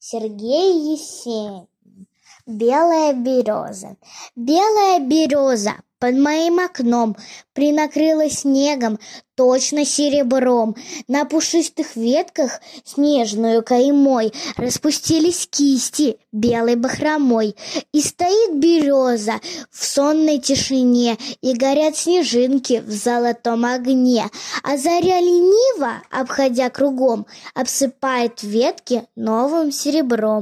Сергей Есенин. Белая береза. Белая береза под моим окном принакрылась снегом, точно серебром. На пушистых ветках снежную каймой распустились кисти белой бахромой. И стоит береза в сонной тишине, и горят снежинки в золотом огне. А заря лениво, обходя кругом, обсыпает ветки новым серебром.